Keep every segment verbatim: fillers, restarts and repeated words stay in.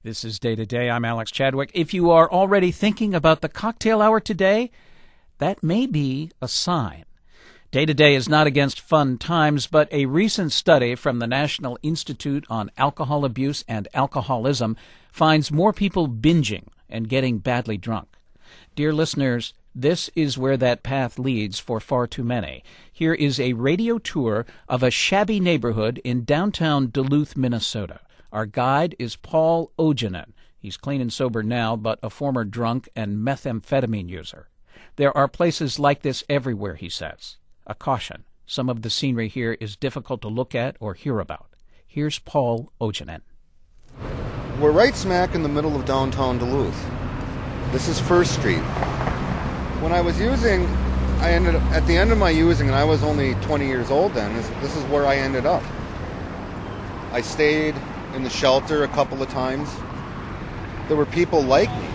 This is Day to Day. I'm Alex Chadwick. If you are already thinking about the cocktail hour today, that may be a sign. Day to Day is not against fun times, but a recent study from the National Institute on Alcohol Abuse and Alcoholism finds more people binging and getting badly drunk. Dear listeners, this is where that path leads for far too many. Here is a radio tour of a shabby neighborhood in downtown Duluth, Minnesota. Our guide is Paul Ojanen. He's clean and sober now, but a former drunk and methamphetamine user. There are places like this everywhere, he says. A caution, some of the scenery here is difficult to look at or hear about. Here's Paul Ojanen. We're right smack in the middle of downtown Duluth. This is First Street. When I was using, I ended up, at the end of my using, and I was only twenty years old then, this, this is where I ended up. I stayed in the shelter a couple of times. There were people like me.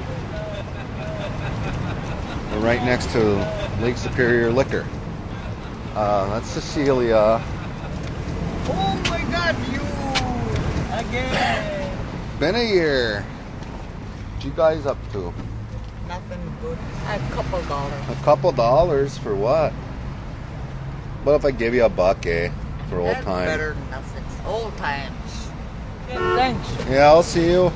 We're right next to Lake Superior Liquor. Uh, that's Cecilia. Oh my God, you again! Been a year. What you guys up to? Nothing good. A couple dollars. A couple dollars for what? What if I give you a buck, eh? For old That's time. better than nothing. Old times. Yeah, thanks. Yeah, I'll see you.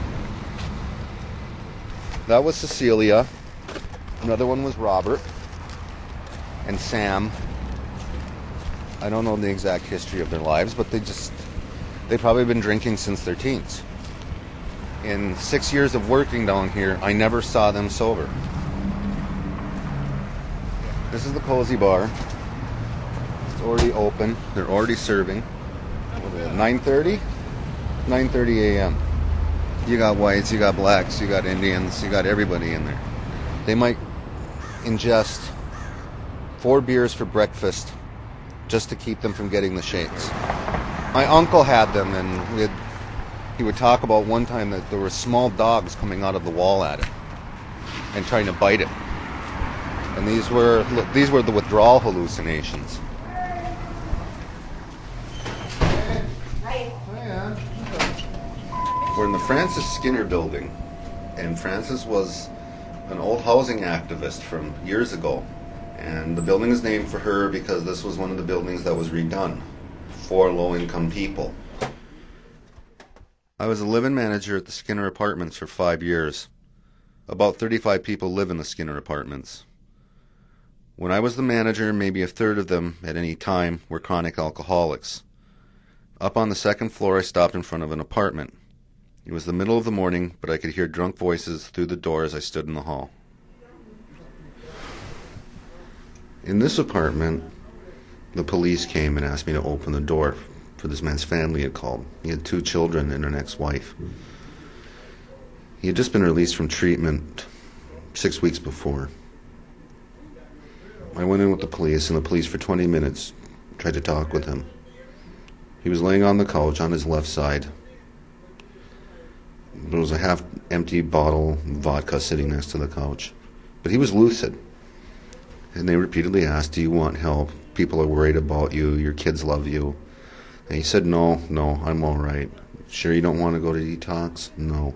That was Cecilia. Another one was Robert. And Sam. I don't know the exact history of their lives, but they just, they've probably been drinking since their teens. In six years of working down here, I never saw them sober. This is the Cozy Bar. It's already open. They're already serving. What is it, nine thirty? nine thirty a.m. You got whites, you got blacks, you got Indians, you got everybody in there. They might ingest four beers for breakfast just to keep them from getting the shakes. My uncle had them, and we had, he would talk about one time that there were small dogs coming out of the wall at him and trying to bite it. And these were these were the withdrawal hallucinations. We're in the Francis Skinner building, and Francis was an old housing activist from years ago, and the building is named for her because this was one of the buildings that was redone for low-income people. I was a live-in manager at the Skinner Apartments for five years. About thirty-five people live in the Skinner Apartments. When I was the manager, maybe a third of them at any time were chronic alcoholics. Up on the second floor, I stopped in front of an apartment. It was the middle of the morning, but I could hear drunk voices through the door as I stood in the hall. In this apartment, the police came and asked me to open the door for this man's family had called. He had two children and an ex-wife. He had just been released from treatment six weeks before. I went in with the police, and the police for twenty minutes tried to talk with him. He was laying on the couch on his left side. There was a half-empty bottle of vodka sitting next to the couch. But he was lucid. And they repeatedly asked, do you want help? People are worried about you. Your kids love you. And he said, no, no, I'm all right. Sure you don't want to go to detox? No.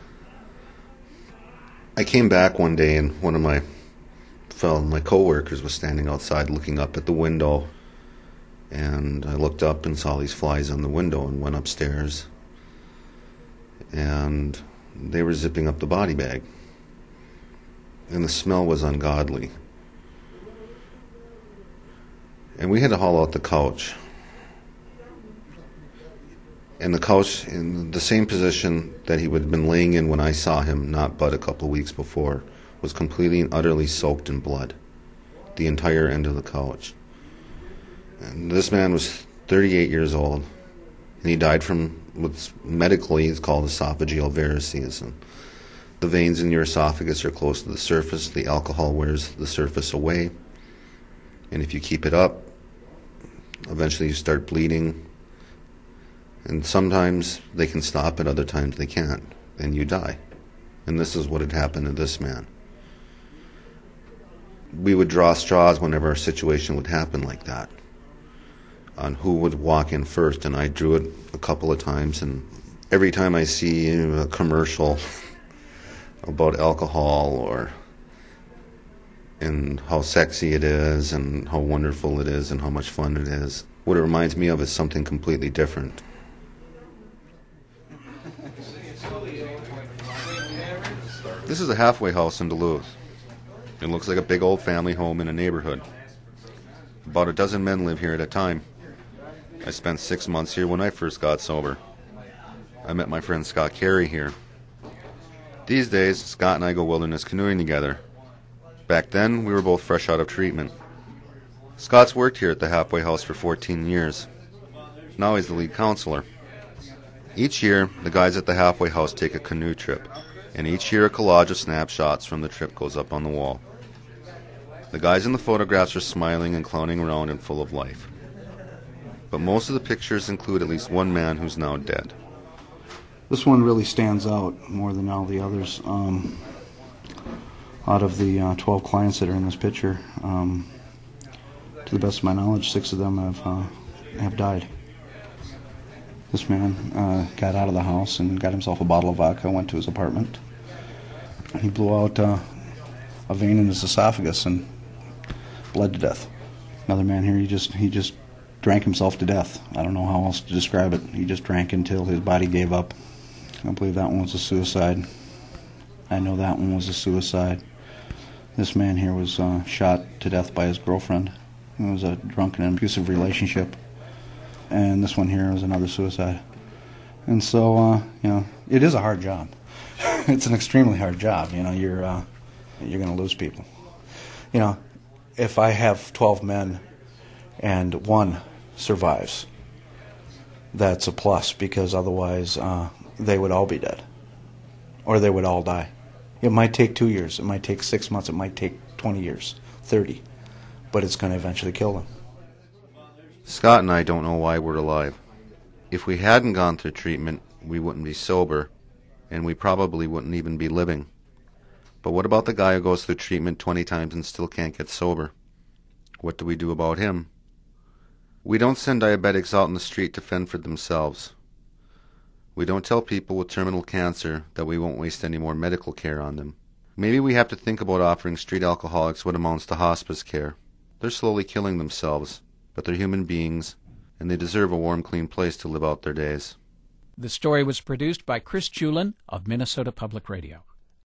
I came back one day, and one of my fellow, my coworkers was standing outside looking up at the window. And I looked up and saw these flies on the window and went upstairs. And they were zipping up the body bag. And the smell was ungodly. And we had to haul out the couch. And the couch, in the same position that he would have been laying in when I saw him, not but a couple of weeks before, was completely and utterly soaked in blood. The entire end of the couch. And this man was thirty-eight years old. And he died from what's medically is called esophageal varices. And the veins in your esophagus are close to the surface. The alcohol wears the surface away. And if you keep it up, eventually you start bleeding. And sometimes they can stop, and other times they can't. And you die. And this is what had happened to this man. We would draw straws whenever a situation would happen like that, on who would walk in first, and I drew it a couple of times, and every time I see a commercial about alcohol or and how sexy it is and how wonderful it is and how much fun it is, what it reminds me of is something completely different. This is a halfway house in Duluth. It looks like a big old family home in a neighborhood. About a dozen men live here at a time. I spent six months here when I first got sober. I met my friend Scott Carey here. These days, Scott and I go wilderness canoeing together. Back then, we were both fresh out of treatment. Scott's worked here at the halfway house for fourteen years. Now he's the lead counselor. Each year, the guys at the halfway house take a canoe trip, and each year a collage of snapshots from the trip goes up on the wall. The guys in the photographs are smiling and clowning around and full of life. But most of the pictures include at least one man who's now dead. This one really stands out more than all the others. Um, out of the uh, twelve clients that are in this picture, um, to the best of my knowledge, six of them have uh, have died. This man uh, got out of the house and got himself a bottle of vodka, went to his apartment. He blew out uh, a vein in his esophagus and bled to death. Another man here, he just he just drank himself to death. I don't know how else to describe it. He just drank until his body gave up. I believe that one was a suicide. I know that one was a suicide. This man here was uh, shot to death by his girlfriend. It was a drunken and abusive relationship. And this one here was another suicide. And so, uh, you know, it is a hard job. It's an extremely hard job. You know, you're uh, you're going to lose people. You know, if I have twelve men and one survives, that's a plus, because otherwise uh, they would all be dead, or they would all die. It might take two years, it might take six months, it might take twenty years, thirty, but it's going to eventually kill them. Scott and I don't know why we're alive. If we hadn't gone through treatment, we wouldn't be sober, and we probably wouldn't even be living. But what about the guy who goes through treatment twenty times and still can't get sober? What do we do about him? We don't send diabetics out in the street to fend for themselves. We don't tell people with terminal cancer that we won't waste any more medical care on them. Maybe we have to think about offering street alcoholics what amounts to hospice care. They're slowly killing themselves, but they're human beings, and they deserve a warm, clean place to live out their days. The story was produced by Chris Julin of Minnesota Public Radio.